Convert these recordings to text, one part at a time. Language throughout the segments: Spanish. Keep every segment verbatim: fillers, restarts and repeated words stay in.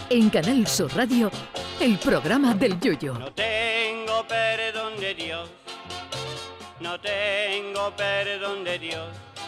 En Canal Sur Radio, el programa del Yoyo. No tengo perdón de Dios, no tengo perdón de Dios,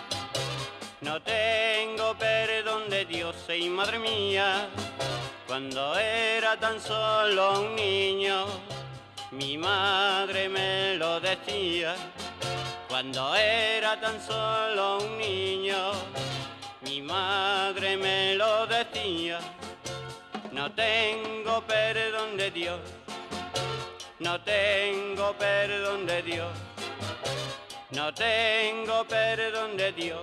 no tengo perdón de Dios, y madre mía, cuando era tan solo un niño, mi madre me lo decía. Cuando era tan solo un niño, mi madre me lo decía. No tengo perdón de Dios, no tengo perdón de Dios, no tengo perdón de Dios.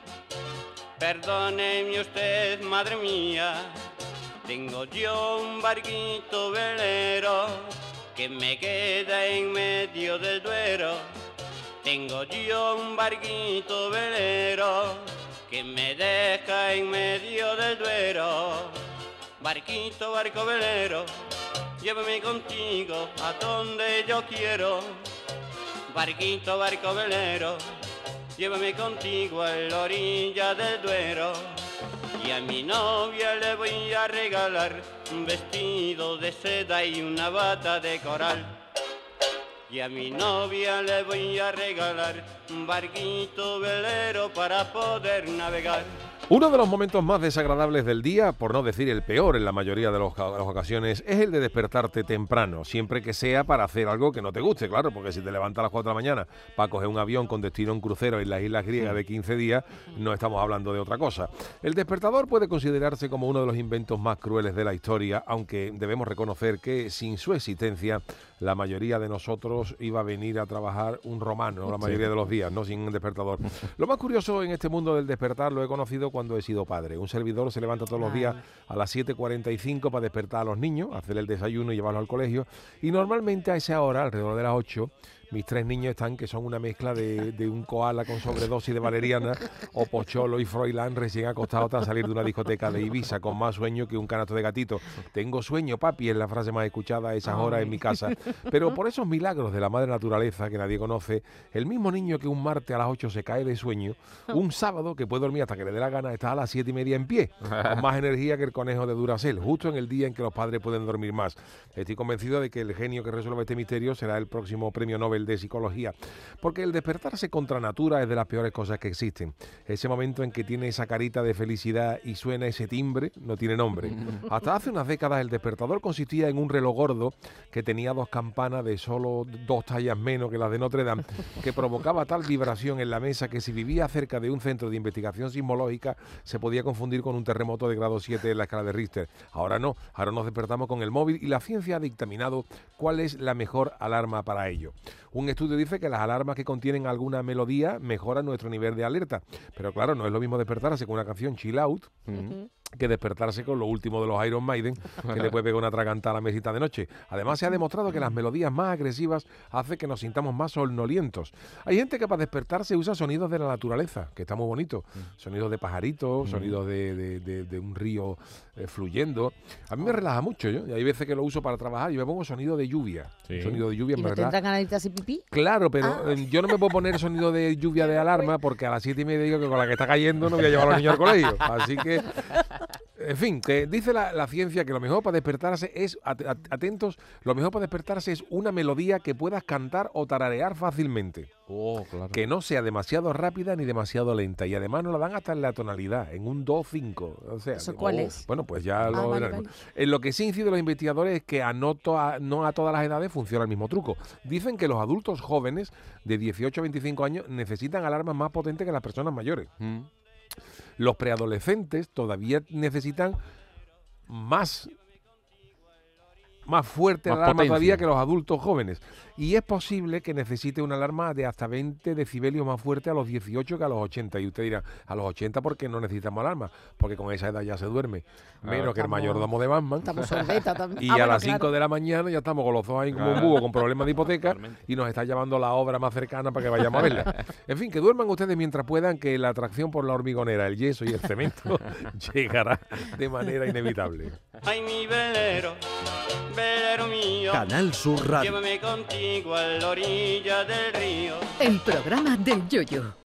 Perdóneme usted, madre mía, tengo yo un barquito velero que me queda en medio del Duero. Tengo yo un barquito velero que me deja en medio del Duero. Barquito, barco velero, llévame contigo a donde yo quiero. Barquito, barco velero, llévame contigo a la orilla del Duero. Y a mi novia le voy a regalar un vestido de seda y una bata de coral. Y a mi novia le voy a regalar un barquito velero para poder navegar. Uno de los momentos más desagradables del día, por no decir el peor en la mayoría de, los, de las ocasiones, es el de despertarte temprano, siempre que sea para hacer algo que no te guste, claro, porque si te levantas a las cuatro de la mañana para coger un avión con destino a un crucero en las Islas Griegas de quince días, no estamos hablando de otra cosa. El despertador puede considerarse como uno de los inventos más crueles de la historia, aunque debemos reconocer que sin su existencia la mayoría de nosotros iba a venir a trabajar un romano, la mayoría de los días, no sin un despertador. Lo más curioso en este mundo del despertar lo he conocido cuando he sido padre. Un servidor se levanta todos los días a las siete cuarenta y cinco para despertar a los niños, hacer el desayuno y llevarlos al colegio, y normalmente a esa hora, alrededor de las ocho, mis tres niños están que son una mezcla de, de un koala con sobredosis de valeriana o Pocholo y Froilán recién acostados tras salir de una discoteca de Ibiza con más sueño que un canasto de gatito. Tengo sueño, papi, es la frase más escuchada a esas horas en mi casa. Pero por esos milagros de la madre naturaleza que nadie conoce, el mismo niño que un martes a las ocho se cae de sueño, un sábado que puede dormir hasta que le dé la gana está a las siete y media en pie, con más energía que el conejo de Duracell, justo en el día en que los padres pueden dormir más. Estoy convencido de que el genio que resuelva este misterio será el próximo premio Nobel de Psicología, porque el despertarse contra natura es de las peores cosas que existen. Ese momento en que tiene esa carita de felicidad y suena ese timbre no tiene nombre. Hasta hace unas décadas el despertador consistía en un reloj gordo que tenía dos campanas de solo dos tallas menos que las de Notre Dame, que provocaba tal vibración en la mesa que si vivía cerca de un centro de investigación sismológica se podía confundir con un terremoto de grado siete en la escala de Richter. Ahora no, ahora nos despertamos con el móvil y la ciencia ha dictaminado cuál es la mejor alarma para ello. Un estudio dice que las alarmas que contienen alguna melodía mejoran nuestro nivel de alerta. Pero claro, no es lo mismo despertarse con una canción chill out uh-huh. que despertarse con lo último de los Iron Maiden, que le puede pegar una tragantada a la mesita de noche. Además, se ha demostrado que las melodías más agresivas hacen que nos sintamos más somnolientos. Hay gente que para despertarse usa sonidos de la naturaleza, que está muy bonito. Sonidos de pajaritos, sonidos de, de, de, de un río eh, fluyendo. A mí me relaja mucho, ¿yo? Y hay veces que lo uso para trabajar y me pongo sonido de lluvia. Sí. Sonido de lluvia, en ¿Y no verdad. te entran ganaditas y pipí? Claro, pero Ah. eh, yo no me puedo poner sonido de lluvia de alarma porque a las siete y media digo que con la que está cayendo no voy a llevar a los niños al colegio. Así que, en fin, que dice la, la ciencia que lo mejor para despertarse es, at, at, atentos, lo mejor para despertarse es una melodía que puedas cantar o tararear fácilmente. Oh, claro. Que no sea demasiado rápida ni demasiado lenta. Y además nos la dan hasta en la tonalidad, en un do cinco. O sea, ¿Eso digo, cuál oh, es? Bueno, pues ya Ah, lo vale, veremos. vale. En lo que sí inciden los investigadores es que a no, to a, no a todas las edades funciona el mismo truco. Dicen que los adultos jóvenes de dieciocho a veinticinco años necesitan alarmas más potentes que las personas mayores. Mm. Los preadolescentes todavía necesitan más, más fuerte Más alarma potencia. todavía que los adultos jóvenes. Y es posible que necesite una alarma de hasta veinte decibelios más fuerte a los dieciocho que a los ochenta. Y usted dirá, a los ochenta ¿por qué no necesitamos alarma? Porque con esa edad ya se duerme. Menos Claro. que el Estamos- mayordomo de Batman. Estamos sorbetas también. Y Ah, a bueno, las cinco claro. de la mañana ya estamos con los ojos ahí como un Claro. búho con problemas de hipoteca Totalmente. y nos está llamando la obra más cercana para que vayamos a verla. En fin, que duerman ustedes mientras puedan, que la atracción por la hormigonera, el yeso y el cemento llegará de manera inevitable. Ay, mi velero, velero mío, Canal Sur Radio. llévame contigo a la orilla del río. El programa del Yoyo.